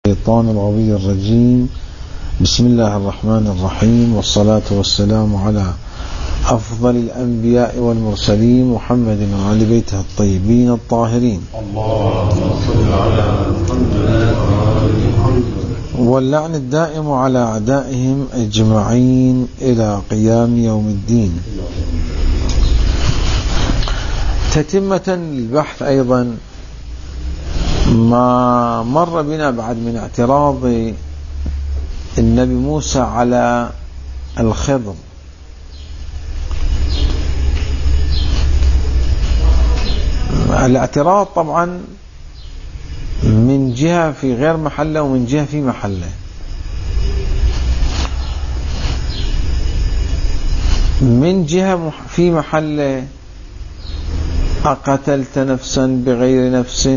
الشيطان الغوي الرجيم. بسم الله الرحمن الرحيم، والصلاة والسلام على أفضل الأنبياء والمرسلين محمد وعلى بيته الطيبين الطاهرين، واللعن الدائم على أعدائهم أجمعين إلى قيام يوم الدين. تتمة للبحث أيضا ما مر بنا بعد من اعتراض النبي موسى على الخضر. الاعتراض طبعا من جهة في غير محله ومن جهة في محله. من جهة في محله: أقتلت نفسا بغير نفس،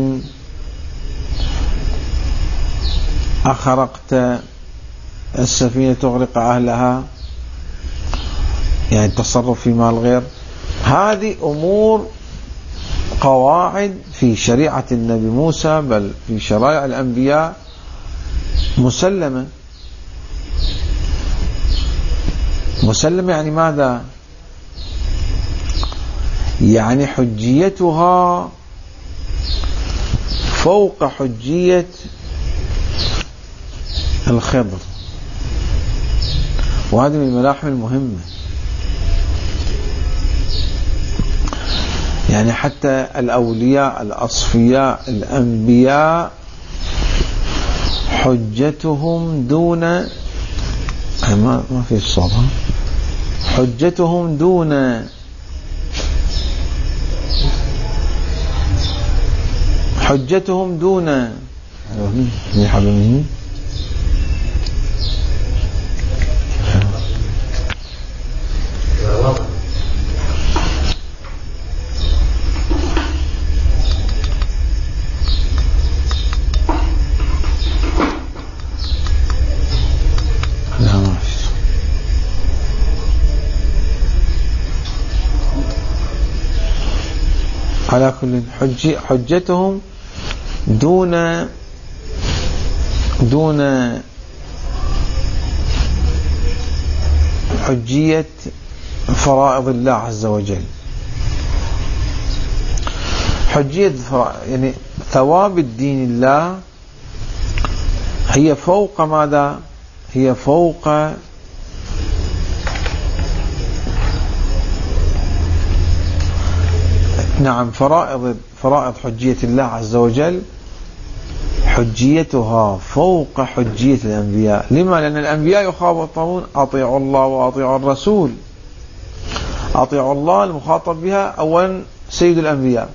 أخرقت السفينة تغرق أهلها، يعني التصرف في مال غير. هذه أمور قواعد في شريعة النبي موسى، بل في شرائع الأنبياء مسلمة. مسلمة يعني ماذا؟ يعني حجيتها فوق حجية الخضر، وهذه من الملاحم المهمة. يعني حتى الأولياء الأصفياء الأنبياء حجتهم دون ما في الصوت، حجتهم دون على كل حجتهم دون حجية فرائض الله عز وجل. حجية يعني ثواب الدين الله هي فوق ماذا؟ هي فوق فرائض حجية الله عز وجل، حجيتها فوق حجية الأنبياء. لما؟ لأن الأنبياء يخاطبون: أطيعوا الله وأطيعوا الرسول. أطيعوا الله المخاطب بها أولا سيد الأنبياء،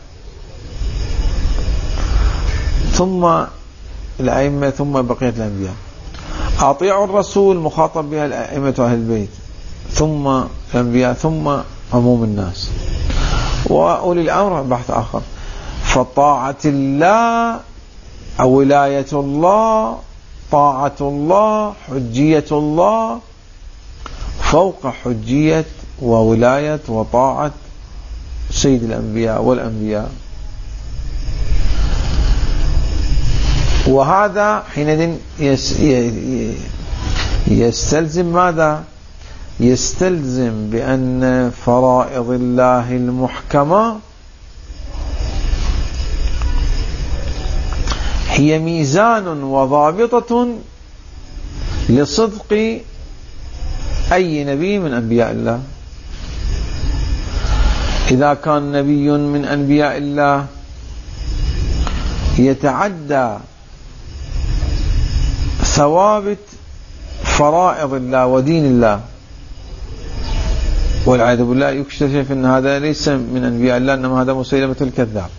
ثم الأئمة، ثم بقية الأنبياء. أطيعوا الرسول مخاطب بها الأئمة أهل البيت، ثم الأنبياء، ثم عموم الناس. وأولي الأمر بحث آخر. فطاعة الله أو ولاية الله، طاعة الله، حجية الله فوق حجية وولاية وطاعة سيد الأنبياء والأنبياء. وهذا حينئذ يستلزم ماذا؟ يستلزم بأن فرائض الله المحكمة هي ميزان وضابطة لصدق أي نبي من أنبياء الله. إذا كان نبي من أنبياء الله يتعدى ثوابت فرائض الله ودين الله، والعياذ بالله يكتشف أن هذا ليس من أنبياء الله، إنما هذا مسيلمة الكذاب.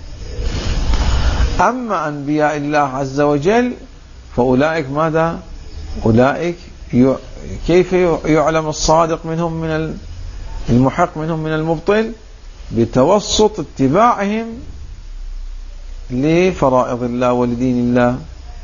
أما أنبياء الله عز وجل فأولئك ماذا؟ أولئك كيف يعلم الصادق منهم من المحق منهم من المبطل؟ بتوسط اتباعهم لفرائض الله ولدين الله.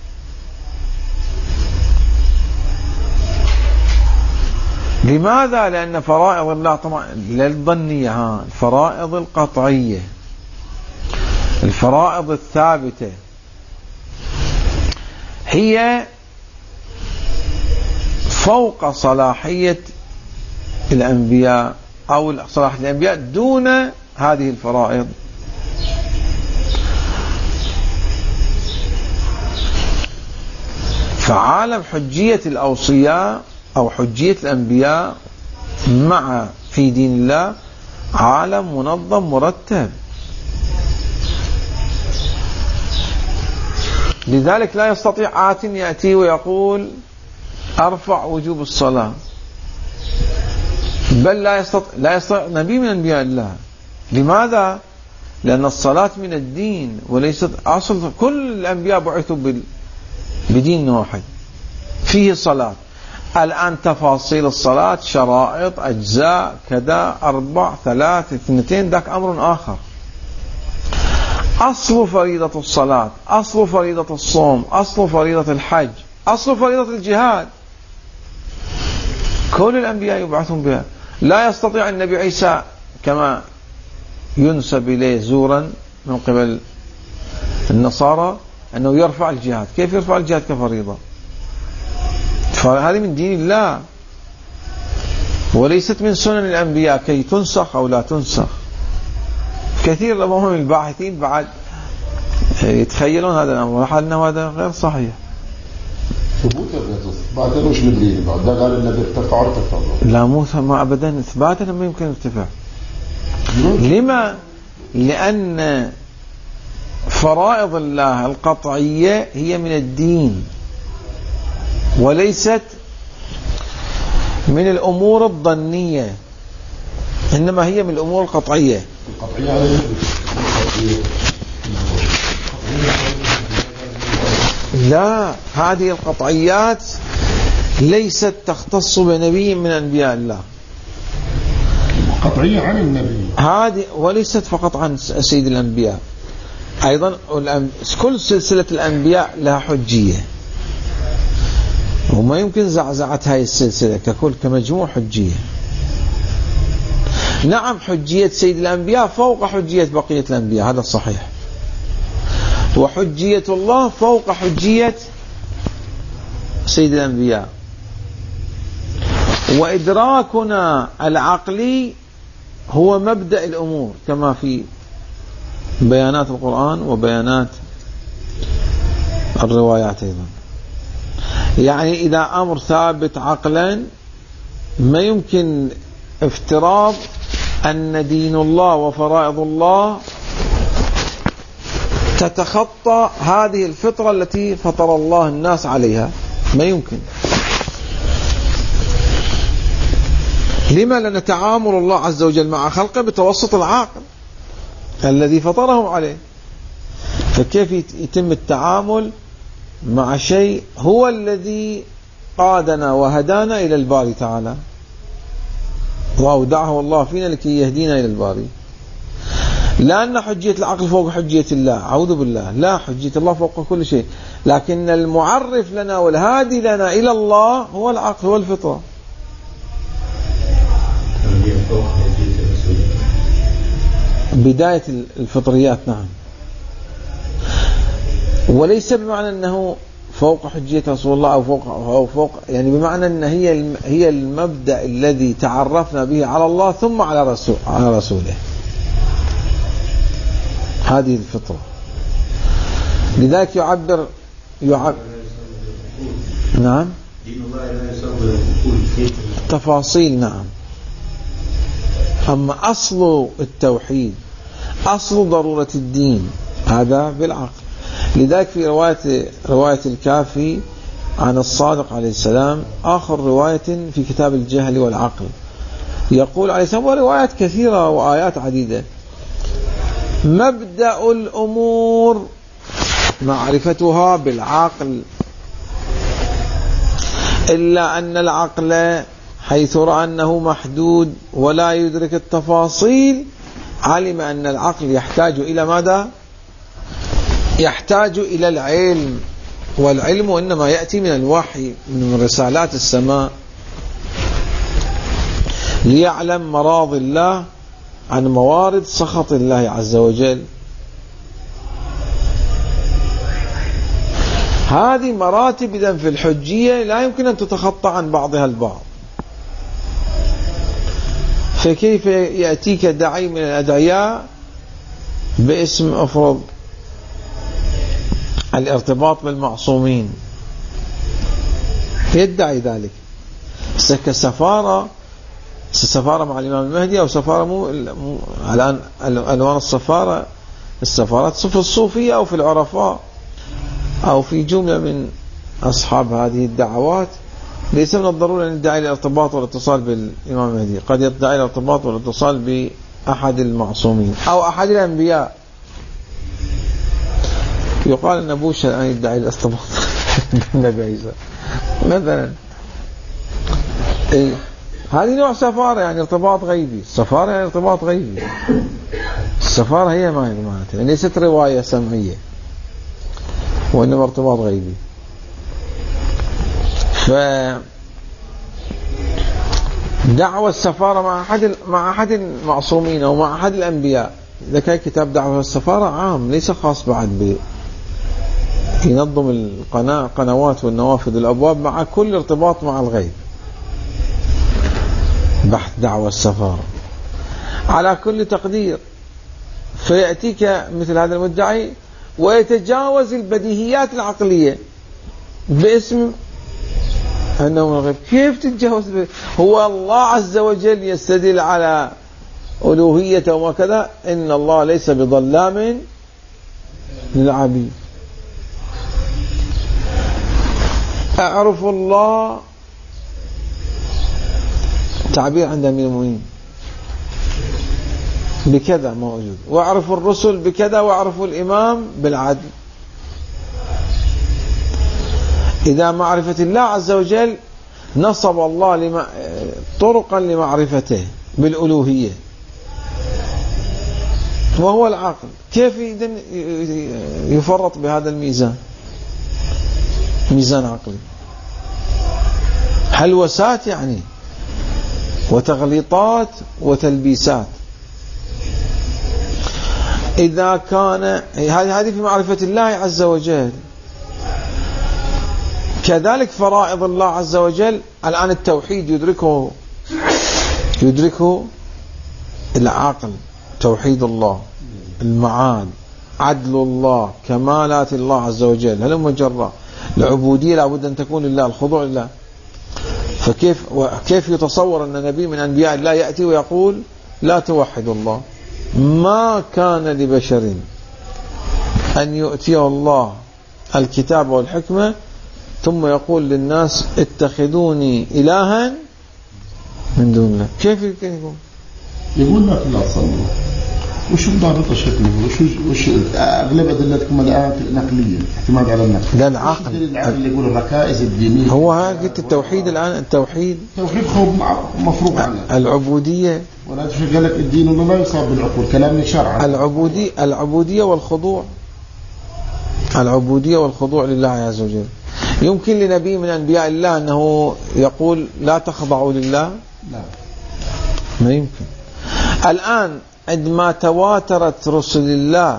لماذا؟ لأن فرائض الله طبعا للظنية، الفرائض القطعية، الفرائض الثابتة هي فوق صلاحية الأنبياء أو صلاحية الأنبياء دون هذه الفرائض. فعالم حجية الأوصياء أو حجية الأنبياء مع في دين الله عالم منظم مرتب. لذلك لا يستطيع آت يأتي ويقول أرفع وجوب الصلاة، بل لا يستطيع نبي من أنبياء الله. لماذا؟ لأن الصلاة من الدين وليست أصل. كل الأنبياء بعثوا بدين واحد فيه صلاة. الآن تفاصيل الصلاة، شرائط، أجزاء، كذا، 4، 3، 2، ذاك أمر آخر. أصل فريضة الصلاة، أصل فريضة الصوم، أصل فريضة الحج، أصل فريضة الجهاد، كل الأنبياء يبعثون بها. لا يستطيع النبي عيسى كما ينسب إليه زورا من قبل النصارى أنه يرفع الجهاد. كيف يرفع الجهاد كفريضة؟ فهذه من دين الله وليست من سنن الأنبياء كي تنسخ أو لا تنسخ. كثير من الباحثين بعد يتخيلون هذا الأمر أنه هذا غير صحيح. ثبوت بعد مش بالدين بعد ده قال النبي ارتفع ارتفع. لا ما أبدا إثباتا ما يمكن ارتفاع. لما؟ لأن فرائض الله القطعية هي من الدين وليست من الأمور الظنية، إنما هي من الأمور القطعية. لا، هذه القطعيات ليست تختص بنبي من أنبياء الله، قطعية عن النبي هذه، وليست فقط عن سيد الأنبياء. أيضا كل سلسلة الأنبياء لها حجية، وما يمكن زعزعة هاي السلسلة ككل كمجموع حجية. نعم حجية سيد الأنبياء فوق حجية بقية الأنبياء، هذا صحيح، وحجية الله فوق حجية سيد الأنبياء. وإدراكنا العقلي هو مبدأ الأمور كما في بيانات القرآن وبيانات الروايات أيضا. يعني إذا أمر ثابت عقلا ما يمكن افتراض أن دين الله وفرائض الله تتخطى هذه الفطرة التي فطر الله الناس عليها، ما يمكن. لما؟ لأن تعامل الله عز وجل مع خلقه بتوسط العاقل الذي فطرهم عليه. فكيف يتم التعامل مع شيء هو الذي قادنا وهدانا إلى الباري تعالى، وأودعه الله فينا لكي يهدينا إلى الباري. لأن حجية العقل فوق حجية الله، أعوذ بالله، لا، حجية الله فوق كل شيء، لكن المعرف لنا والهادي لنا إلى الله هو العقل، هو الفطرة. بداية الفطريات، نعم، وليس بمعنى أنه فوق حجية رسول الله أو فوق يعني بمعنى أن هي المبدأ الذي تعرفنا به على الله ثم على رسوله. هذه الفطرة. لذلك يعبر نعم تفاصيل، نعم. أما أصل التوحيد، أصل ضرورة الدين، هذا بالعقل. لذلك في رواية الكافي عن الصادق عليه السلام، آخر رواية في كتاب الجهل والعقل، يقول عليه السلام، وروايات كثيرة وآيات عديدة: مبدأ الأمور معرفتها بالعقل، إلا أن العقل حيث رأى أنه محدود ولا يدرك التفاصيل، علم أن العقل يحتاج إلى ماذا؟ يحتاج إلى العلم، والعلم إنما يأتي من الوحي، من رسالات السماء، ليعلم مراضي الله عن موارد سخط الله عز وجل. هذه مراتب إذن في الحجية لا يمكن أن تتخطى عن بعضها البعض. فكيف يأتيك داعي من الأدعياء باسم أفرض الارتباط بالمعصومين يدعي ذلك؟ كسفارة مع الإمام المهدي أو سفارة الآن ألوان السفارات في الصوفية أو في العرفاء أو في جملة من أصحاب هذه الدعوات ليس من الضرورة أن يدعي الارتباط والاتصال بالإمام المهدي، قد يدعي الارتباط والاتصال بأحد المعصومين أو أحد الأنبياء. يقال أن بوش الآن يدعي الارتباط بالنبي عيسى مثلا. هذه نوع سفارة، يعني ارتباط غيبي. السفارة يعني ارتباط غيبي. السفارة هي ما هي معناتها، يعني ليست رواية سمعية وإنما ارتباط غيبي. فدعوة السفارة مع أحد المعصومين أو مع أحد الأنبياء، إذا كان كتاب دعوة السفارة عام ليس خاص بعد ينظم القنوات والنوافذ والأبواب مع كل ارتباط مع الغيب. بحث دعوة السفارة على كل تقدير. فيأتيك مثل هذا المدعي ويتجاوز البديهيات العقلية باسم أنه من الغيب. كيف تتجاوز؟ هو الله عز وجل يستدل على ألوهيته وكذا، إن الله ليس بظلام للعبيد. أعرف الله تعبير عند أمير المؤمنين بكذا موجود، واعرف الرسل بكذا، واعرف الإمام بالعدل. إذا معرفة الله عز وجل نصب الله طرقا لمعرفته بالألوهية وهو العقل. كيف إذن يفرط بهذا الميزان، ميزان عقلي؟ حلوسات يعني وتغليطات وتلبيسات. إذا كان هذه في معرفة الله عز وجل، كذلك فرائض الله عز وجل. الآن التوحيد يدركه العقل، توحيد الله، المعاد، عدل الله، كمالات الله عز وجل، هل مجرى العبودية لابد أن تكون لله، الخضوع لله. فكيف يتصور أن نبي من أنبياء الله يأتي ويقول لا توحد الله؟ ما كان لبشر أن يؤتيه الله الكتاب والحكمة ثم يقول للناس اتخذوني إلها من دون الله. كيف يكون يقول لك لا تصلوا؟ وش ضابط شكله؟ وش أغلب أدلتكم الآن نقلية، اعتماد على النقل. لا العقل اللي يقول الركائز الدينية. هو قلت التوحيد الآن، التوحيد خوف مفروض عنه. العبودية ولا تشغلك الدين ولا لا يصاب بالعقول، كلام شرعا. العبودية والخضوع، العبودية والخضوع لله عز وجل. يمكن لنبي من أنبياء الله أنه يقول لا تخضعوا لله؟ لا، ما يمكن. الآن عندما تواترت رسل الله،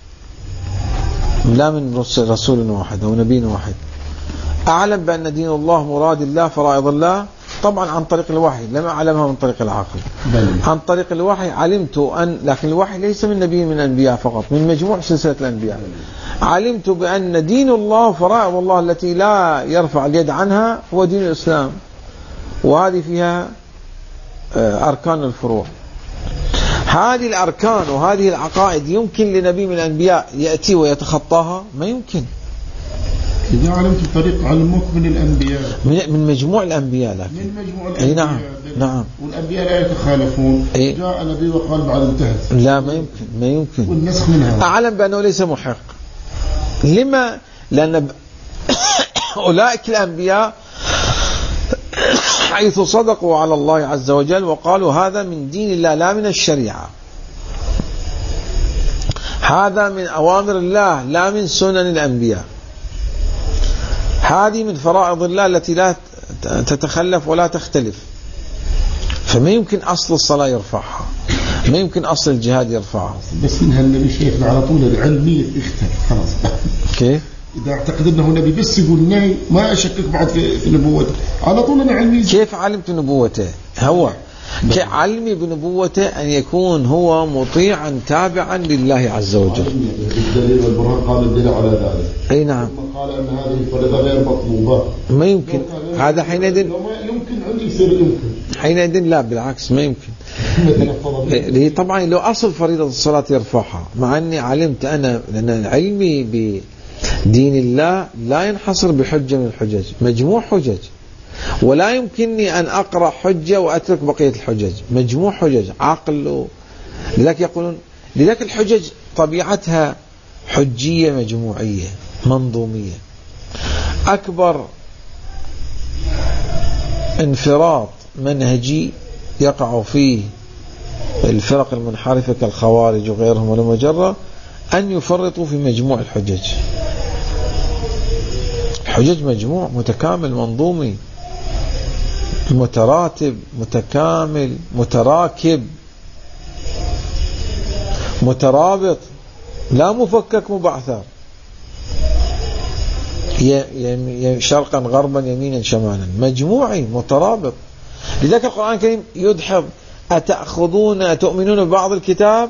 لا من رسول واحد أو نبي واحد، أعلم بأن دين الله مراد الله، فرائض الله، طبعا عن طريق الوحي، لم أعلمها من طريق العقل. عن طريق الوحي علمت لكن الوحي ليس من نبي من الأنبياء فقط، من مجموع سلسلة الأنبياء. علمت بأن دين الله فرائض الله التي لا يرفع اليد عنها هو دين الإسلام، وهذه فيها أركان الفروع. هذه الأركان وهذه العقائد يمكن لنبي من الأنبياء يأتي ويتخطاها؟ ما يمكن. إذا علمت طريق علمك من الأنبياء، من مجموع الأنبياء، لكن من مجموع الأنبياء. نعم. والأنبياء لا يتخالفون. جاء نبي وقال بعد انتهت. لا، ما يمكن. والنسخ منها. أعلم بأنه ليس محق. لما؟ لأن أولئك الأنبياء حيث صدقوا على الله عز وجل وقالوا هذا من دين الله لا من الشريعة، هذا من أوامر الله لا من سنن الأنبياء، هذه من فرائض الله التي لا تتخلف ولا تختلف. فما يمكن أصل الصلاة يرفعها، ما يمكن أصل الجهاد يرفعها. بس إنها النبي شيخنا على طول العلمية اختلف خلاص. كيف؟ إذا اعتقد أنه نبي بس يقول نهي ما أشكك بعد في نبوته على طول أنا علمي. كيف علمت نبوته؟ هو كعلمي بنبوته أن يكون هو مطيعا تابعا لله عز وجل. الدليل والبرهان قال الدليل على ذلك. أي نعم. قال أن هذه الفريضة غير مطلوبة. ما يمكن هذا حينئذ. يمكن عندي يصير يمكن. حينئذ لا بالعكس ما يمكن. هي طبعا لو أصل فريضة الصلاة يرفعها، مع أني علمت أنا لأن علمي بدين الله لا ينحصر بحجة من الحجج، مجموع حجج، ولا يمكنني أن أقرأ حجة وأترك بقية الحجج، مجموع حجج عقل. لذلك يقولون لذلك الحجج طبيعتها حجية مجموعية منظومية. أكبر انفراط منهجي يقع فيه الفرق المنحرفة كالخوارج وغيرهم ولا مجرة أن يفرطوا في مجموع الحجج. الحجج مجموع متكامل منظومي متراتب متكامل متراكب مترابط، لا مفكك مبعثر، شرقا غربا يمينا شمالا، مجموعي مترابط. لذلك القرآن الكريم يدحض تؤمنون ببعض الكتاب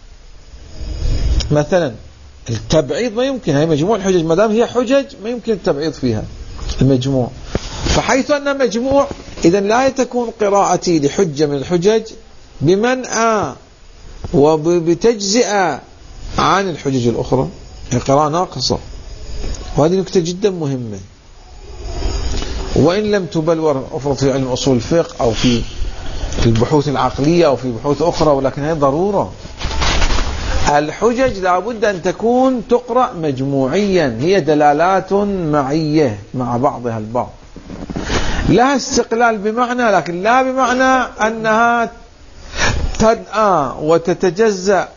مثلا. التبعيض ما يمكن، هي مجموع الحجج ما دام هي حجج ما يمكن التبعيض فيها المجموع. فحيث أن مجموع إذن لا تكون قراءتي لحجة من الحجج بمنع وبتجزئة عن الحجج الأخرى، قراءة ناقصة. وهذه نكتة جدا مهمة، وإن لم تبلور أفرط في علم أصول الفقه أو في البحوث العقلية أو في بحوث أخرى، ولكن هي ضرورة. الحجج لابد أن تكون تقرأ مجموعيا، هي دلالات معية مع بعضها البعض، لها استقلال بمعنى، لكن لا بمعنى أنها تدعى وتتجزأ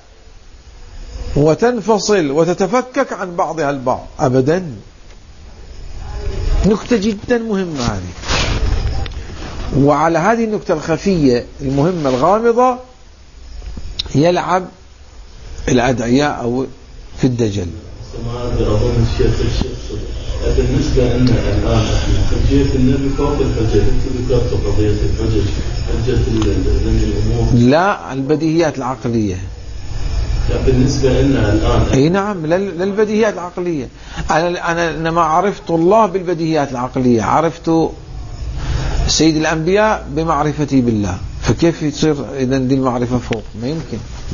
وتنفصل وتتفكك عن بعضها البعض أبدا. نكتة جدا مهمة هذه. وعلى هذه النكتة الخفية المهمة الغامضة يلعب الأدعياء أو في الدجل. أظن الشيخ بالنسبة لنا الآن حجية النبي فوق الحجة، أنت ذكرت قضية الحجج، حجة الأمور لا البديهيات العقلية. بالنسبة لنا الآن أي نعم للبديهيات العقلية. أنا إنما عرفت الله بالبديهيات العقلية، عرفت سيد الأنبياء بمعرفتي بالله، فكيف يصير إذن دي المعرفة فوق؟ ما يمكن.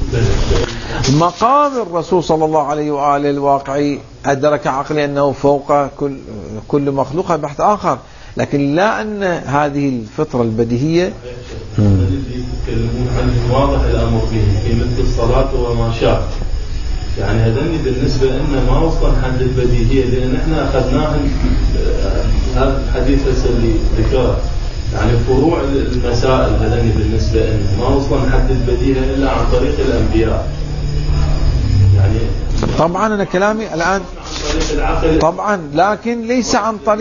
مقام الرسول صلى الله عليه وآله الواقعي أدرك عقلي أنه فوق كل مخلوق بحث آخر، لكن لا أن هذه الفطرة البديهية الذي يتكلمون عنه واضح الأمر به في مثل الصلاة وما شاء. يعني هذني بالنسبة لنا ما وصل حد البديهية، لأن احنا أخذناها هذا الحديث اللي ذكره، يعني فروع المسائل هذني بالنسبة لنا ما وصل حد البديهية إلا عن طريق الأنبياء. يعني طبعا أنا كلامي الآن طبعا، لكن ليس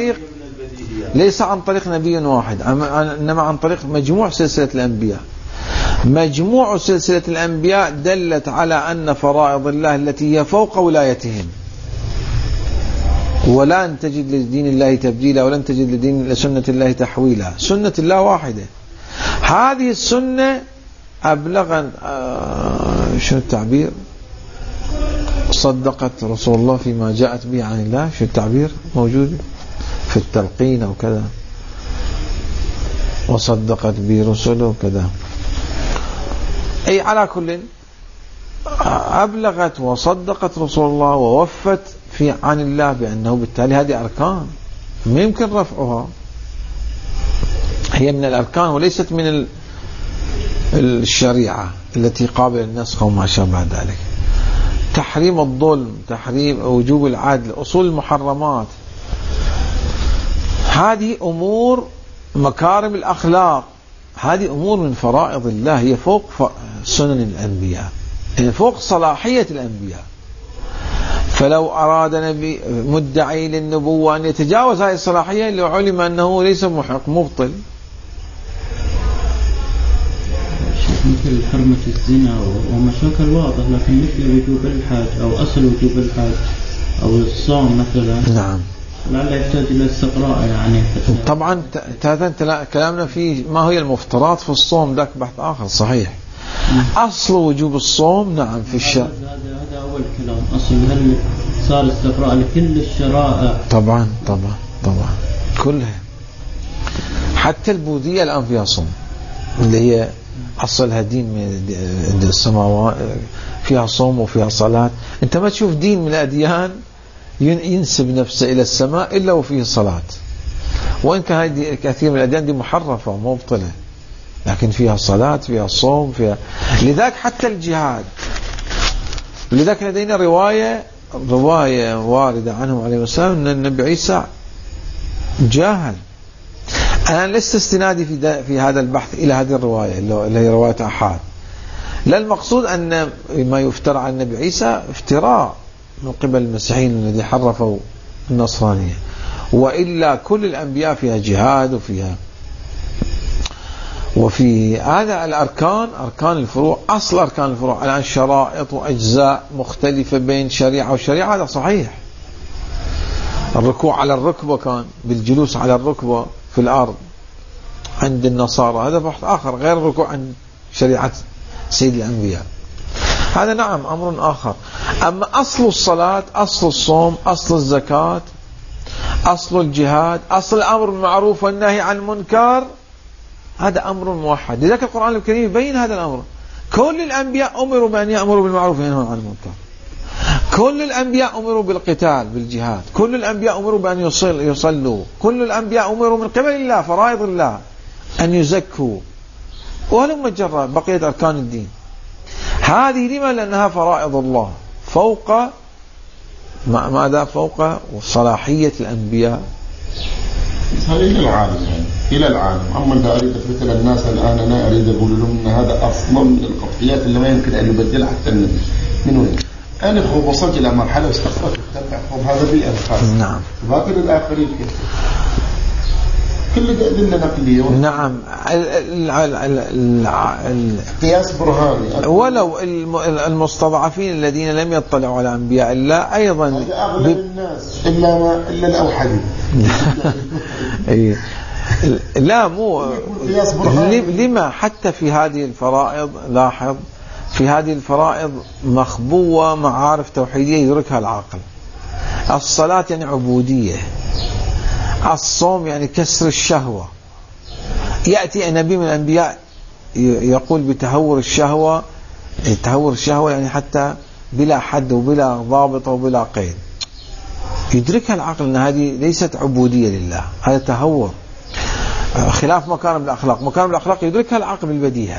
عن طريق نبي واحد، إنما عن طريق مجموع سلسلة الأنبياء. مجموع سلسلة الأنبياء دلت على أن فرائض الله التي هي فوق ولايتهم، ولن تجد لدين الله تبديلا ولن تجد لسنة الله تحويلا. سنة الله واحدة. هذه السنة أبلغ شو التعبير، صدقت رسول الله فيما جاءت به عن الله. شو التعبير موجود في التلقين أو كذا، وصدقت به رسله وكذا. أي على كل أبلغت وصدقت رسول الله ووفت عن الله بأنه بالتالي هذه أركان ما يمكن رفعها، هي من الأركان وليست من الشريعة التي قابل النسخ وما شابه ذلك. تحريم الظلم، تحريم وجوب العدل، أصول المحرمات، هذه أمور مكارم الأخلاق، هذه أمور من فرائض الله، هي فوق سنن الأنبياء، هي فوق صلاحية الأنبياء. فلو أراد نبي مدعي للنبوة أن يتجاوز هذه الصلاحية لو علم أنه ليس محق مبطل. مثل حرمة الزنا ومشاكل واضح، لكن مثل وجوب الحج أو أصل وجوب الحج أو الصوم مثلا. نعم. لعل يحتاج إلى استقراء يعني. طبعا هذا كلامنا فيه ما هي المفترضات في الصوم، ذاك بحث آخر صحيح. أصل وجوب الصوم نعم في الشرع. هذا أول كلام. أصل هل صار استقراء لكل الشرائع؟ طبعا كلها، حتى البوذية الآن فيها صوم، اللي هي أصلها دين من السماوات، فيها صوم وفيها صلاة. أنت ما تشوف دين من الأديان ينسب نفسه إلى السماء إلا وفيه صلاة، وإن كان هذه كثير من الأديان دي محرفة ومبطلة، لكن فيها صلاة، فيها صوم، فيها. لذلك حتى الجهاد، لذلك لدينا رواية واردة عنهم عليه السلام أن النبي عيسى جاهل. أنا لست استنادي في هذا البحث إلى هذه الرواية اللي هي رواية أحاد، لا المقصود أن ما يفترى عن النبي عيسى افتراء من قبل المسيحيين الذي حرفوا النصرانية، وإلا كل الأنبياء فيها جهاد وفي هذا الأركان، أركان الفروع، أصل أركان الفروع الآن شرائط وأجزاء مختلفة بين شريعة وشريعة، هذا صحيح. الركوع على الركبة كان بالجلوس على الركبة في الأرض عند النصارى، هذا بحث آخر غير الركوع عند شريعة سيد الأنبياء، هذا نعم أمر آخر. أما أصل الصلاة، أصل الصوم، أصل الزكاة، أصل الجهاد، أصل الأمر بالمعروف والنهي عن المنكر، هذا أمر موحد. لذلك القرآن الكريم يبين هذا الأمر. كل الأنبياء أمروا بأن يأمروا بالمعروف وينهوا عن المنكر، كل الأنبياء أمروا بالقتال بالجهاد، كل الأنبياء أمروا بأن يصلوا، كل الأنبياء أمروا من قبل الله فرائض الله أن يزكوا، ولما جرى بقية أركان الدين. هذه لما؟ لأنها فرائض الله فوق ماذا؟ فوق صلاحية الأنبياء. هذا إلى العالم يعني إلى العالم. أما إذا أريد أثبت للناس الآن، أنا أريد أقول لهم أن هذا أصل من القطعيات اللي ما يمكن أن يبدلها حتى النبي. من وين؟ أنا وصلت إلى مرحلة واستقرت التبع هذا بيئة خاصة. نعم. باقي الآخرين كيف؟ كل أدلة نقلية. نعم. قياس برهاني. ولو المستضعفين الذين لم يطلعوا على أنبياء الله أيضا هذا أغلب الناس إلا الأوحدين. لا مو لما حتى في هذه الفرائض، لاحظ في هذه الفرائض مخبوة معارف توحيدية يدركها العاقل. الصلاة يعني عبودية، الصوم يعني كسر الشهوة. يأتي نبي من الأنبياء يقول بتهور الشهوة، تهور الشهوة يعني حتى بلا حد وبلا ضابط وبلا قيد، يدركها العقل أن هذه ليست عبودية لله، هذا تهور، خلاف مكارم الأخلاق. مكارم الأخلاق يدركها العقل بالبديهة.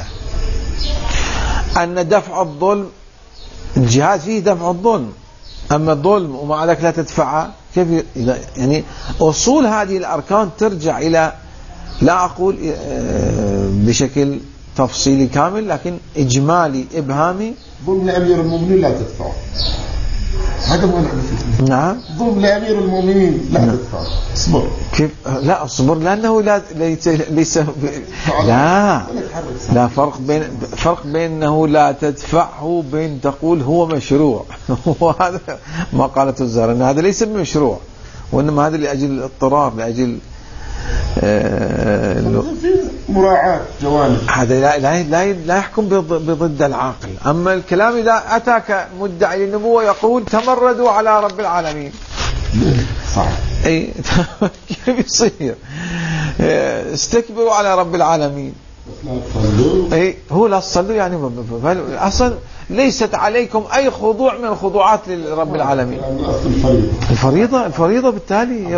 أن دفع الظلم، الجهاد فيه دفع الظلم، أما الظلم ومع ذلك لا تدفعه كيف؟ يعني أصول هذه الأركان ترجع إلى، لا أقول بشكل تفصيلي كامل لكن إجمالي إبهامي. ظلم لأمير المؤمنين لا تدفعه، هذا هو الحديث. نعم. ظلم لأمير المؤمنين لا تدفعه. اصبر. كيف؟ لا اصبر لأنه ليس لا فرق بين أنه لا تدفعه بين تقول هو مشروع. وهذا ما قالته الزهرة أن هذا ليس بمشروع، وإنما هذا لأجل الاضطرار، لأجل مراعاة جوانب. هذا لا يحكم بضد العاقل. أما الكلام إذا أتاك مدعي للنبوة يقول تمردوا على رب العالمين، صح. أي كيف يصير؟ استكبروا على رب العالمين. أي هو لا تصلوا يعني أصلا ليست عليكم أي خضوع من الخضوعات لرب العالمين. الفريضة بالتالي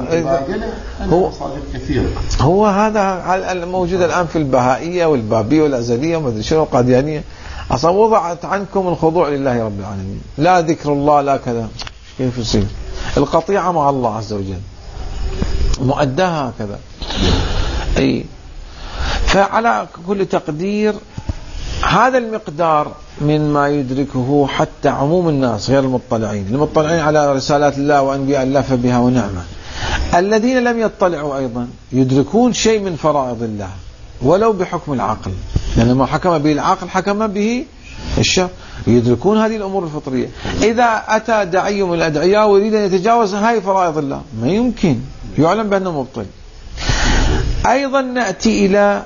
هو هذا الموجود الآن في البهائية والبابية والأزلية وما شنو القاديانية، أصلا وضعت عنكم الخضوع لله رب العالمين، لا ذكر الله لا كذا. كيف يصير؟ القطيعة مع الله عز وجل مؤداها هكذا. أي فعلى كل تقدير هذا المقدار من ما يدركه حتى عموم الناس غير المطلعين على رسالات الله وأنبياء الله فبها ونعمة. الذين لم يطلعوا أيضا يدركون شيء من فرائض الله ولو بحكم العقل، لأن ما حكم به العقل حكم به الشرع. يدركون هذه الأمور الفطرية. إذا أتى داعي من الأدعياء ويريد أن يتجاوز هاي فرائض الله ما يمكن، يعلم بأنه مبطل. أيضا نأتي إلى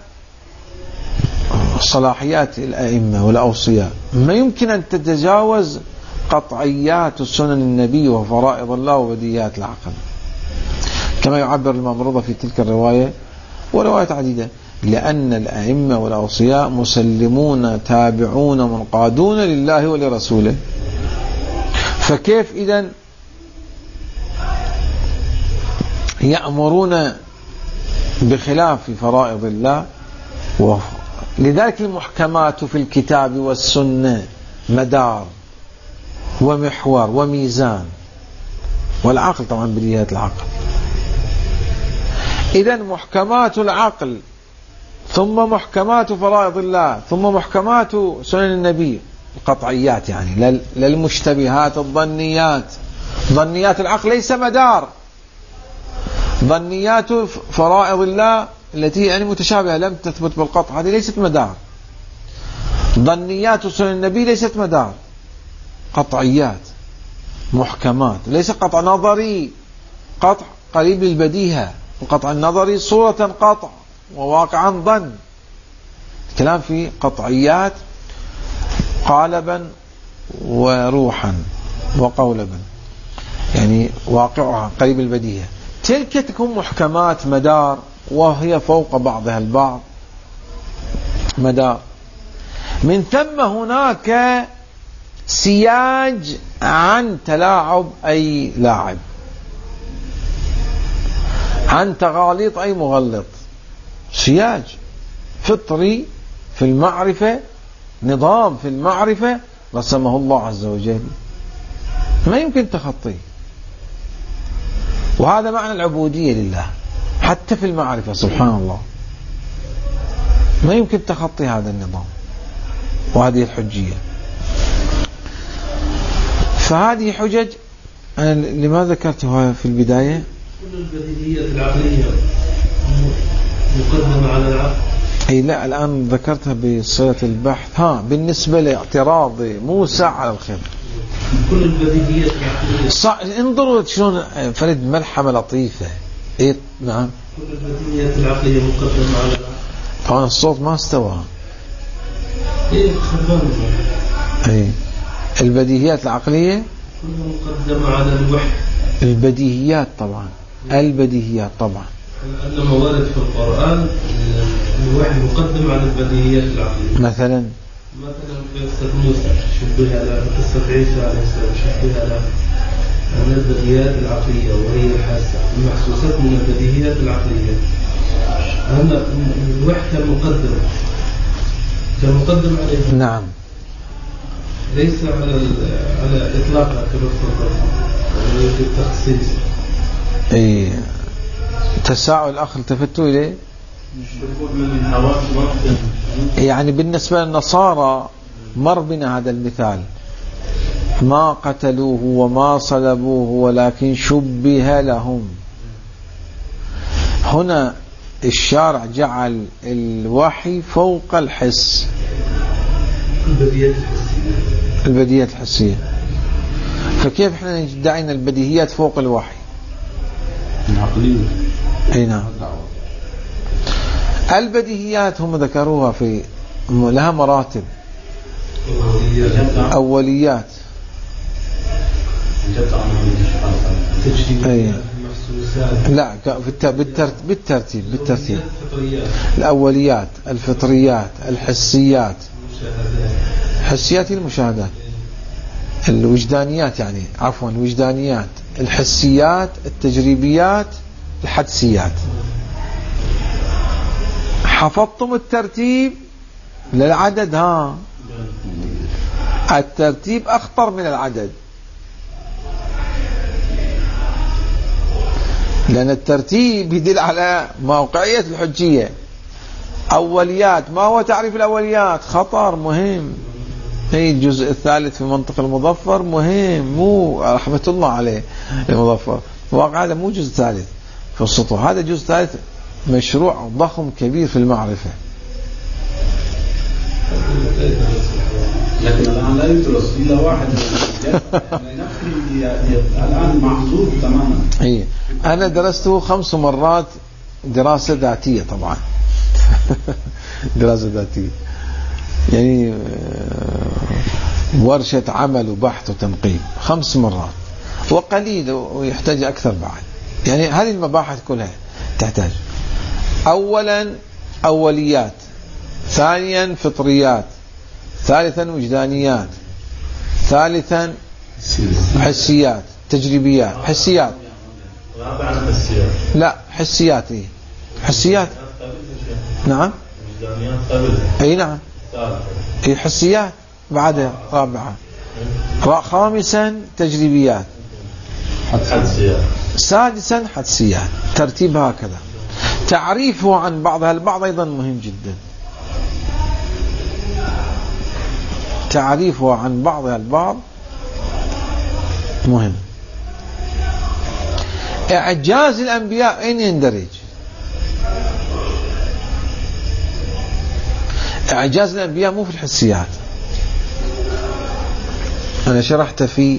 صلاحيات الأئمة والأوصياء، ما يمكن أن تتجاوز قطعيات سنن النبي وفرائض الله وبديهيات العقل، كما يعبر الإمام رضا في تلك الرواية وروايات عديدة، لأن الأئمة والأوصياء مسلمون تابعون منقادون لله ولرسوله. فكيف إذن يأمرون بخلاف فرائض الله؟ لذلك المحكمات في الكتاب والسنة مدار ومحور وميزان، والعقل طبعا بديهيات العقل. إذن محكمات العقل ثم محكمات فرائض الله ثم محكمات سنن النبي القطعيات، يعني للمشتبهات الظنيات. ظنيات العقل ليس مدار، ظنيات فرائض الله التي يعني متشابهة لم تثبت بالقطع هذه ليست مدار. ظنيات سنن النبي ليست مدار، قطعيات محكمات، ليس قطع نظري، قطع قريب للبديهة. القطع النظري صورة قطع وواقعا ظن، كلام في قطعيات قالبا وروحا وقولبا، يعني واقعها قريب البديهة. تلك تكون محكمات مدار، وهي فوق بعضها البعض مدار. من ثم هناك سياج عن تلاعب أي لاعب، عن تغاليط أي مغلط، سياج فطري في المعرفة، نظام في المعرفة رسمه الله عز وجل ما يمكن تخطيه. وهذا معنى العبودية لله حتى في المعرفة، سبحان الله ما يمكن تخطي هذا النظام وهذه الحجية. فهذه حجج أنا لما ذكرتها في البداية، كل البديهيات العقلية مقدمة على العقل. أي لا، الآن ذكرتها بصيغة البحث. بالنسبة لاعتراض موسى على الخير، كل البديهيات العقلية انظروا شلون فرد ملحمة لطيفة. نعم، كل البديهيات العقلية مقدمة على العقل. طبعا الصوت ما استوى. البديهيات العقلية كلها مقدمة على الوحي. البديهيات طبعا، البديهيات طبعا، أن موارد في القرآن الوحي مقدم على البديهيات العقلية. مثلا قصة موسى شبه على قصة عيسى عليه السلام، شبه على البديهيات العقلية وهي الحاسة المحسوسات من البديهيات العقلية. هذا الوحي كان مقدم عليه. نعم، ليس على إطلاقها كما تفضل بالتخصيص. تساؤل الأخ التفتوا إليه، يعني بالنسبة للنصارى مر بنا هذا المثال، ما قتلوه وما صلبوه ولكن شبه لهم. هنا الشارع جعل الوحي فوق الحس، البديهيات الحسية. فكيف احنا ندعي ان البديهيات فوق الوحي العقلية؟ اي نعم. البديهيات هم ذكروها في لها مراتب. أوليات، لا بالترتيب. الأوليات، الفطريات، الحسيات، حسيات المشاهدات، الوجدانيات يعني عفوا الوجدانيات، الحسيات، التجريبيات، الحدسيات. حفظتم الترتيب للعدد؟ الترتيب أخطر من العدد، لأن الترتيب يدل على موقعية الحجية. أوليات، ما هو تعريف الأوليات؟ خطر مهم. هي الجزء الثالث في منطق المظفر مهم، مو رحمة الله عليه المظفر، واقع هذا مو جزء ثالث في السطور، هذا جزء ثالث مشروع ضخم كبير في المعرفة. لكن الآن لا يدرس إلا واحد الآن محظوظ تماما. إيه أنا درسته 5 مرات دراسة ذاتية طبعا. دراسة ذاتية يعني ورشة عمل وبحث وتنقيب 5 مرات وقليل ويحتاج أكثر بعد. يعني هذه المباحث كلها تحتاج أولا أوليات، ثانيا فطريات، ثالثا وجدانيات، ثالثا حسيات تجريبيات. حسيات لا حسيات. إيه حسيات نعم اي نعم اي حسيات بعدها رابعة. خامسا تجريبيات، سادسا حدسيات. ترتيب هكذا. تعريفه عن بعضها البعض أيضا مهم جدا. تعريفه عن بعضها البعض مهم. إعجاز الأنبياء أين يندرج؟ إعجاز الأنبياء مو في الحسيات. أنا شرحت في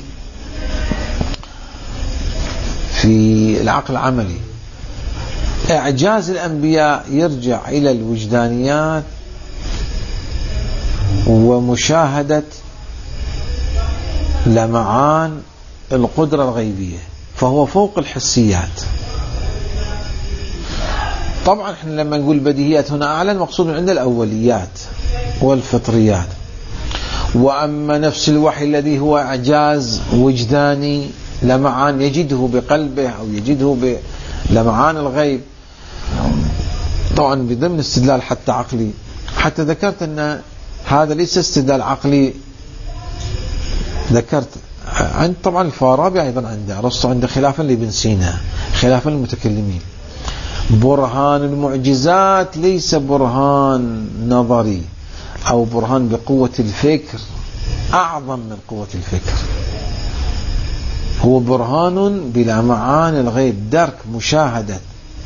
العقل العملي. إعجاز الأنبياء يرجع إلى الوجدانيات ومشاهدة لمعان القدرة الغيبية، فهو فوق الحسيات. طبعا احنا لما نقول بديهيات هنا أعلى المقصود من عند الأوليات والفطريات. وأما نفس الوحي الذي هو إعجاز وجداني لمعان يجده بقلبه أو يجده بلمعان الغيب، طبعا بضمن استدلال حتى عقلي. حتى ذكرت أن هذا ليس استدلال عقلي. ذكرت عند طبعا الفارابي أيضا عنده، أرسطو عنده خلافا لابن سينا، خلافا للمتكلمين. برهان المعجزات ليس برهان نظري أو برهان بقوة الفكر، أعظم من قوة الفكر. هو برهان بلمعان الغيب، درك مشاهدة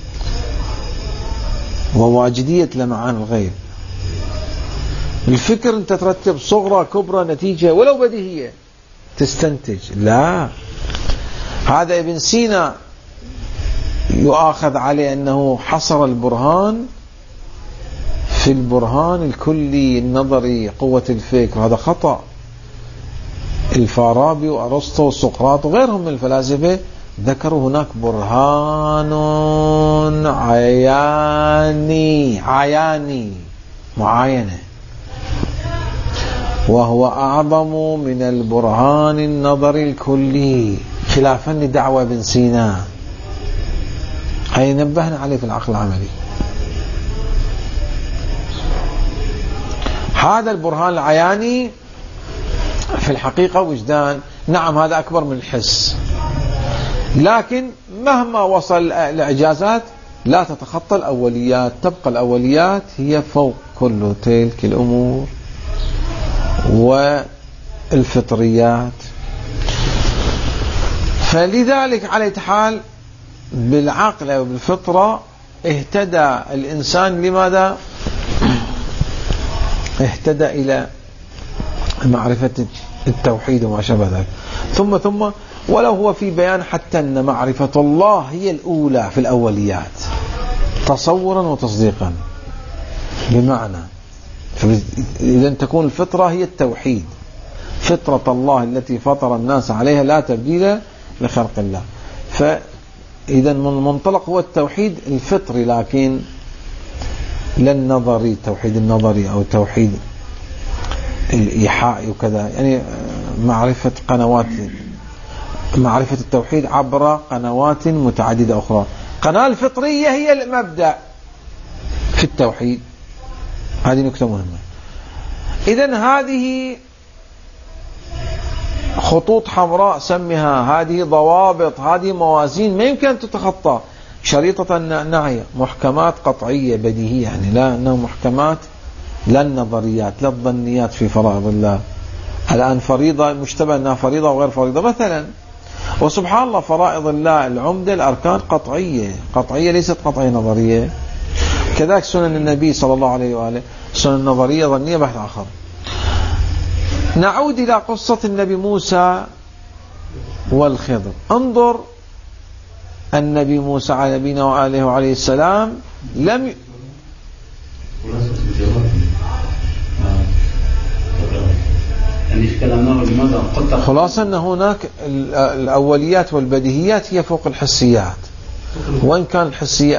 وواجدية لمعان الغيب. الفكر أنت ترتب صغرى كبرى نتيجة ولو بديهية تستنتج، لا. هذا ابن سينا يؤاخذ عليه أنه حصر البرهان في البرهان الكلي النظري قوة الفكر، هذا خطأ. الفارابي وأرسطو وسقراط وغيرهم من الفلاسفة ذكروا هناك برهان عياني معاينة، وهو أعظم من البرهان النظري الكلي، خلافا لدعوى ابن سينا. هاي نبهنا عليه في العقل العملي. هذا البرهان العياني في الحقيقة وجدان، نعم هذا أكبر من الحس، لكن مهما وصل الإعجازات لا تتخطى الأوليات، تبقى الأوليات هي فوق كل تلك الأمور والفطريات. فلذلك على حال بالعقل أو بالفطرة اهتدى الإنسان. لماذا اهتدى؟ إلى معرفة التوحيد وما شابه ذلك. ثم ولو هو في بيان حتى أن معرفة الله هي الأولى في الأوليات تصورا وتصديقا. بمعنى إذا تكون الفطرة هي التوحيد، فطرة الله التي فطر الناس عليها لا تبديل لخلق الله. فإذا المنطلق هو التوحيد الفطري، لكن لا النظري، التوحيد النظري أو التوحيد الإيحائي وكذا. يعني معرفة قنوات، معرفة التوحيد عبر قنوات متعددة أخرى. قناة الفطرية هي المبدأ في التوحيد، هذه نكتة مهمة. إذن هذه خطوط حمراء سمها، هذه ضوابط، هذه موازين ما يمكن أن تتخطى. شريطة النعية محكمات قطعية بديهية، يعني لا أنه محكمات، لا النظريات، لا الظنيات في فرائض الله. الآن فريضة مشتبه أنها فريضة وغير فريضة مثلا، وسبحان الله فرائض الله العمدة الأركان قطعية ليست قطعية نظرية. كذلك سنن النبي صلى الله عليه وآله النظرية ظنية بحث آخر. نعود إلى قصة النبي موسى والخضر. انظر النبي موسى على نبينا وآله وعليه السلام لم خلاصة أن هناك الأوليات والبديهيات هي فوق الحسيات، وإن كان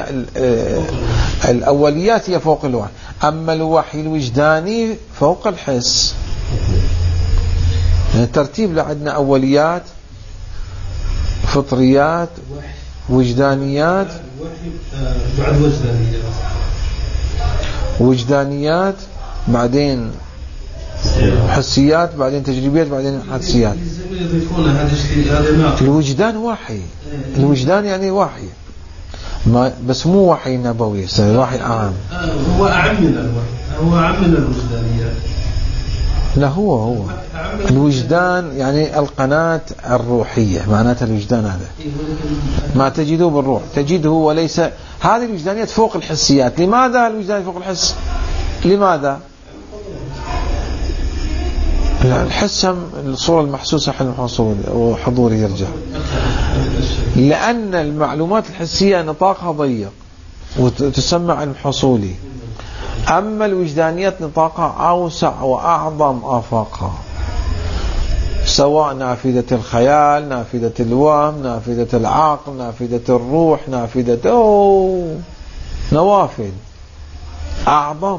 الأوليات هي فوق الوحي، أما الوحي الوجداني فوق الحس. يعني الترتيب لعندنا أوليات، فطريات، وجدانيات، وجدانيات، بعدين حسيات، بعدين تجريبيات، بعدين حدسيات. الوجدان وحي، الوجدان يعني وحي، ما بس مو وحي نبوي، وحي عام. هو أعم من الوحي، هو أعم من الوجدانيات. لا هو الوجدان يعني القناة الروحية، معناتها الوجدان هذا ما تجده بالروح، تجده وليس هذه الوجدانيات فوق الحسيات. لماذا الوجدان فوق الحس؟ لماذا؟ الحس الصورة المحسوسة حلم وحضوري يرجع، لأن المعلومات الحسية نطاقها ضيق وتسمى علم حصولي، أما الوجدانيات نطاقها أوسع وأعظم آفاقها، سواء نافذة الخيال، نافذة الوهم، نافذة العقل، نافذة الروح، نافذة نوافذ أعظم،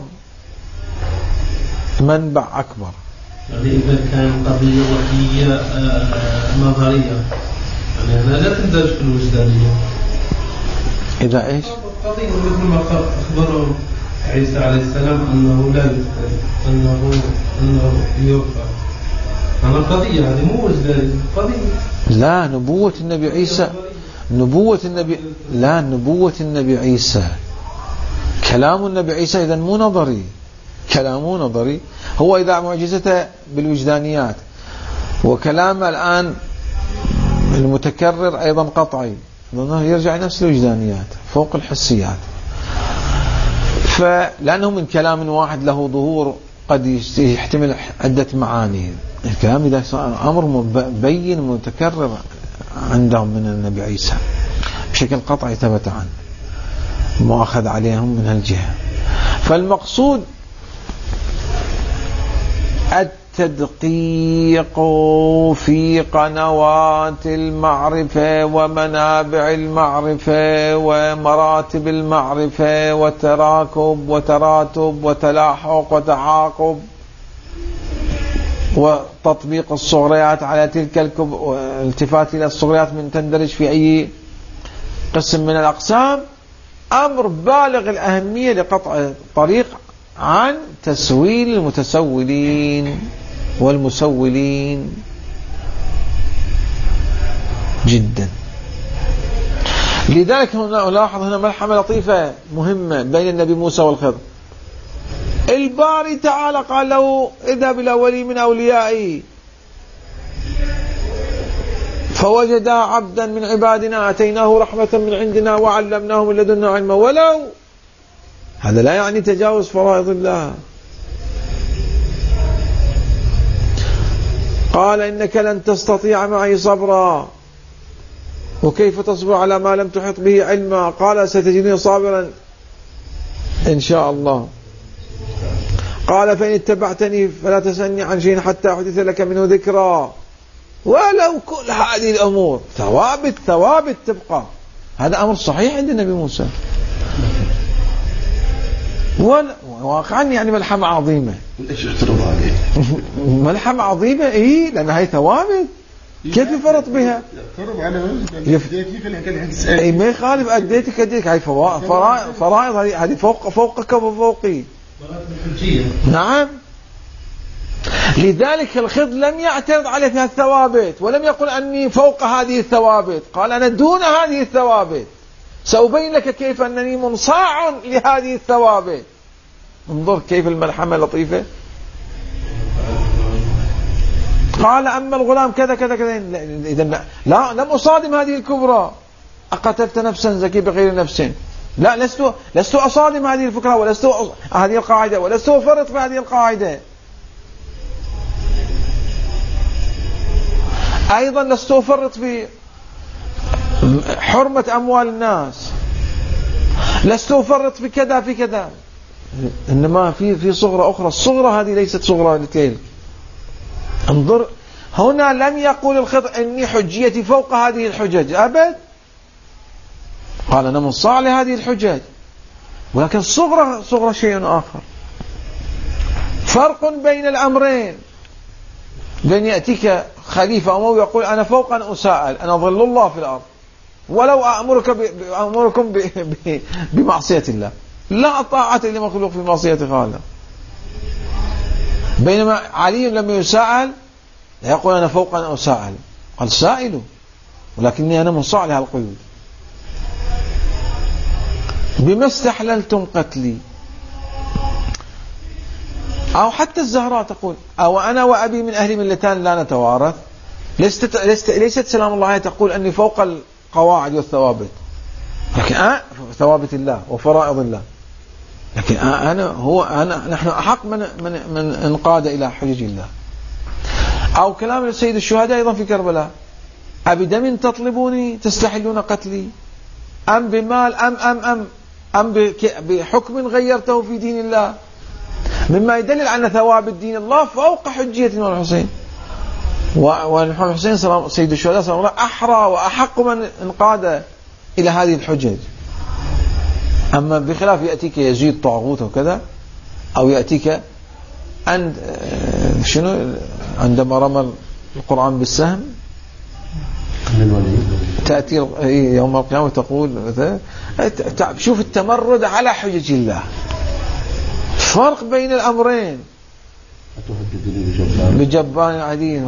منبع أكبر. يعني إذا كان قضية وحية نظرية يعني لا تندرج في الوجدانية. إذا إيش؟ قضية مثل ما أخبره عيسى عليه السلام أنه لا يفتر، أنه يرفع. أنا قضية هذه مو وجدانية، قضية. لا نبوة النبي عيسى، نبوة النبي عيسى، كلام النبي عيسى إذا مو نظري، كلامه نظري. هو إذا معجزته بالوجدانيات، وكلامه الآن المتكرر أيضا قطعي، يرجع نفس الوجدانيات فوق الحسيات. فلأنه من كلام واحد له ظهور قد يحتمل عدة معاني. الكلام إذا أمر بين متكرر عندهم من النبي عيسى بشكل قطعي ثبت عنه، مؤخذ عليهم من هالجهة. فالمقصود التدقيق في قنوات المعرفة ومنابع المعرفة ومراتب المعرفة وتراكب وتراتب وتلاحق وتعاقب وتطبيق الصغريات على تلك الالتفات إلى الصغريات من تندرج في أي قسم من الأقسام، أمر بالغ الأهمية لقطع الطريق عن تسويل المتسولين والمسولين جدا. لذلك هنا ألاحظ هنا ملحمة لطيفة مهمة بين النبي موسى والخضر. الباري تعالى قال له اذهب إلى ولي من أوليائي فوجد عبدا من عبادنا آتيناه رحمة من عندنا وعلمناه من لدنا علما، ولو هذا لا يعني تجاوز فرائض الله. قال إنك لن تستطيع معي صبرا وكيف تصبر على ما لم تحط به علما. قال ستجدني صابرا إن شاء الله. قال فإن اتبعتني فلا تسألني عن شيء حتى أحدث لك منه ذكرا. ولو كل هذه الأمور ثوابت تبقى. هذا أمر صحيح عند النبي موسى، واقعا يعني ملحمة عظيمة. ليش اعترض عليه؟ ملحمة عظيمة لأن هاي ثوابت كيف يفرط بها؟ اعترض على ما يخالف أديتك هاي فرائض، هذه فوقك وفوقي. نعم. لذلك الخضر لم يعترض عليه في الثوابت ولم يقل أني فوق هذه الثوابت، قال أنا دون هذه الثوابت، سأبين لك كيف أنني منصاع لهذه الثوابت. انظر كيف الملحمة لطيفة. قال أما الغلام كذا كذا كذا، إذن لا لم أصادم هذه الكبرى. أقتلت نفسا زكي بغير نفس لا، لست أصادم هذه الفكرة ولست هذه القاعدة ولست أفرط في هذه القاعدة. أيضا لست أفرط في حرمة أموال الناس، لست أفرط في كذا في كذا، إنما في صغرى أخرى. الصغرى هذه ليست صغرى لتلك. انظر هنا لم يقول الخضر إني حجيتي فوق هذه الحجج أبد، قال أنا منصاع لهذه الحجج، ولكن صغرى شيء آخر. فرق بين الأمرين، بين يأتيك خليفة أموي يقول أنا فوق أن أسائل، أنا ظل الله في الأرض ولو أأمركم بمعصية الله، لا طاعة لمخلوق في معصية خالق. بينما علي لما يسائل يقول أنا فوق أن أسائل، قال سائلوا ولكني أنا منصاع لها القيود. بما استحللتم قتلي. أو حتى الزهراء تقول أو أنا وأبي من أهل ملتان لا نتوارث. ليست سلام الله تقول أني فوق القواعد والثوابت، لكن ثوابت الله وفرائض الله، لكن نحن أحق من انقاد إلى حجج الله. أو كلام السيد الشهداء أيضا في كربلاء: أبي دم تطلبوني تستحلون قتلي، أم بمال أم بحكم غيرته في دين الله، مما يدلل على ثوابت دين الله فوق حجية الإمام الحسين. والإمام الحسين سيد الشهداء صلى الله عليه وسلم أحرى وأحق من انقاد إلى هذه الحجج. أما بخلاف يأتيك يزيد طاغوت وكذا، أو يأتيك عندما رمى القرآن بالسهم تأتي يوم القيامة تقول شوف التمرد على حجج الله. فرق بين الأمرين. بجبان عدين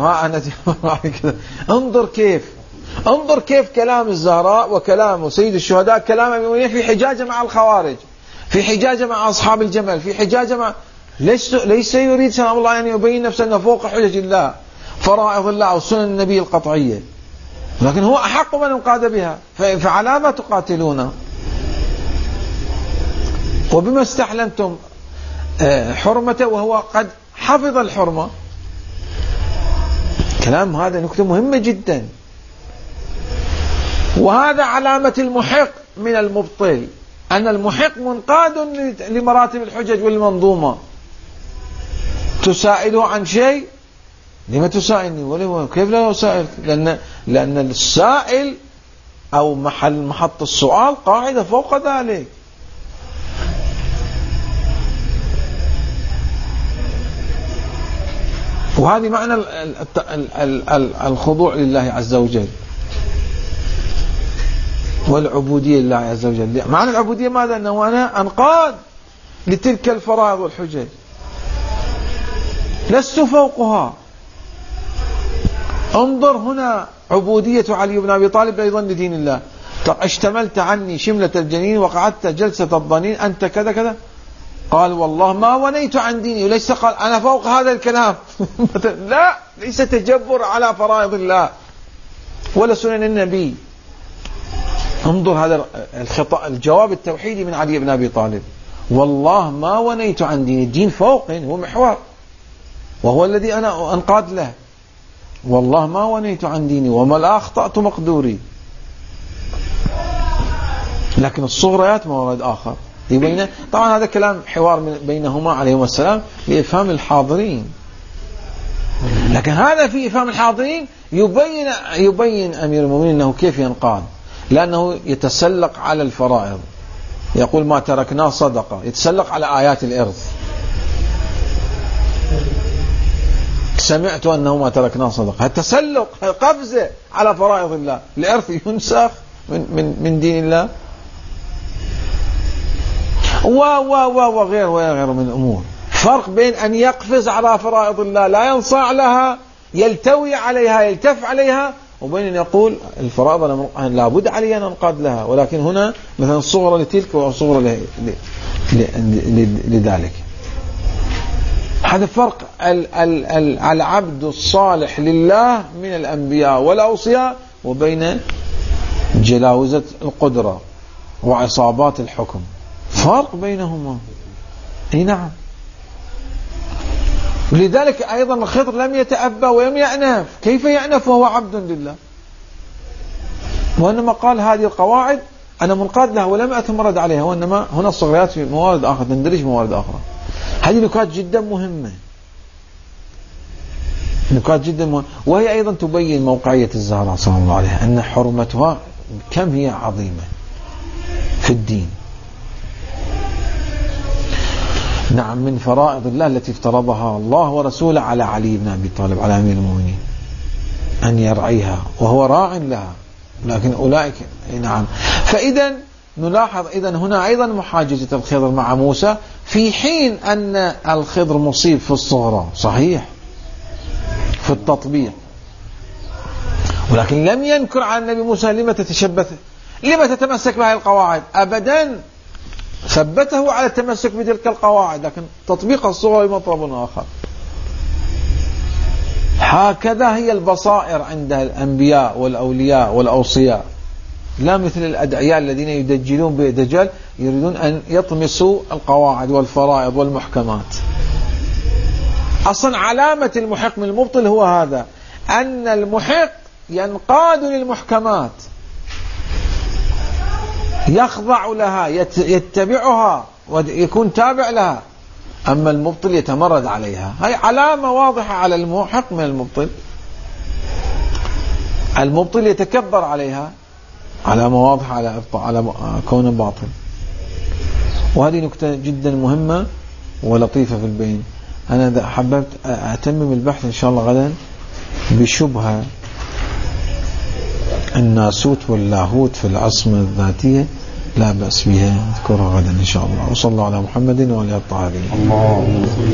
انظر كيف كلام الزهراء وكلام سيد الشهداء كلام المؤمنين في حجاجة مع الخوارج، في حجاجة مع أصحاب الجمل، في حجاجة مع ليس يريد سلام الله أن يبين نفسه أنه فوق حجج الله فرائض الله وسنن النبي القطعية، لكن هو أحق من انقاد بها. فعلى ما تقاتلون؟ وبما استحلمتم حرمته وهو قد حفظ الحرمة. كلام هذا نكتة مهمة جدا، وهذا علامة المحق من المبطل، أن المحق منقاد لمراتب الحجج والمنظومة. تسائله عن شيء، لما تسائلني؟ كيف لا أسائل؟ لأن السائل أو محط السؤال قاعدة فوق ذلك. وهذه معنى الخضوع لله عز وجل والعبودية لله عز وجل. معنى العبودية ماذا؟ أنه أنا أنقاد لتلك الفرائض والحجج، لست فوقها. انظر هنا عبودية علي بن أبي طالب أيضا لدين الله. اشتملت عني شملة الجنين وقعدت جلسة الضنين أنت كذا كذا، قال والله ما ونيت عن ديني، وليس قال أنا فوق هذا الكلام لا، ليس تجبر على فرائض الله ولا سنن النبي. انظر هذا الجواب التوحيدي من علي بن أبي طالب: والله ما ونيت عن ديني. الدين فوق، هو محور وهو الذي أنا أنقاد له. والله ما ونيت عن ديني وما لا أخطأت مقدوري. لكن الصغريات مورد آخر يبين. طبعا هذا كلام حوار بينهما عليهما السلام لإفهام الحاضرين، لكن هذا في إفهام الحاضرين يبين أمير المؤمنين أنه كيف ينقاد، لأنه يتسلق على الفرائض، يقول ما تركناه صدقة، يتسلق على آيات الإرث. سمعت أنه ما تركناه صدقة، التسلق قفزة على فرائض الله. الإرث ينسخ من دين الله وغير من الأمور. فرق بين أن يقفز على فرائض الله لا ينصاع لها، يلتوي عليها، يلتف عليها، وبين أن يقول الفرائض لابد علي أن أنقاد لها، ولكن هنا مثلا الصغرى لتلك والصغرى لذلك. هذا فرق العبد الصالح لله من الأنبياء والأوصياء، وبين جلاوزة القدرة وعصابات الحكم، فرق بينهما. اي نعم. لذلك أيضا الخضر لم يتأبى ولم يأنف. كيف يأنف وهو عبد لله؟ وإنما قال هذه القواعد أنا منقاد لها ولم أتمرد عليها، وإنما هنا الصغريات في موارد آخر تندرج موارد أخرى. هذه نكات جدا مهمة، نكات جدا مهمة. وهي أيضا تبين موقعية الزهراء صلى الله عليه، أن حرمتها كم هي عظيمة في الدين. نعم، من فرائض الله التي افترضها الله ورسوله على علي بن أبي طالب على أمير المؤمنين أن يرعيها، وهو راع لها، لكن أولئك نعم. فإذا نلاحظ إذن هنا أيضا محاججة الخضر مع موسى، في حين أن الخضر مصيب في الصغرى صحيح في التطبيق، ولكن لم ينكر على النبي موسى لما تتشبث، لما تتمسك بهذه القواعد، أبدا ثبته على التمسك بتلك القواعد، لكن تطبيق الصغرى مطلب آخر. هكذا هي البصائر عند الأنبياء والأولياء والأوصياء، لا مثل الأدعياء الذين يدجلون بدجل يريدون أن يطمسوا القواعد والفرائض والمحكمات. أصلا علامة المحق من المبطل هو هذا، أن المحق ينقاد للمحكمات، يخضع لها، يتبعها ويكون تابع لها، أما المبطل يتمرد عليها. هاي علامة واضحة على المحق من المبطل. المبطل يتكبر عليها، علامة واضحة على كون باطل. وهذه نكتة جدا مهمة ولطيفة في البين. أنا حببت أتمم البحث إن شاء الله غدا بشبهة الناسوت واللاهوت في العصمة الذاتية، لا بأس بها، نذكرها غدا إن شاء الله. وصلى الله على محمد وعلى آله الطاهرين.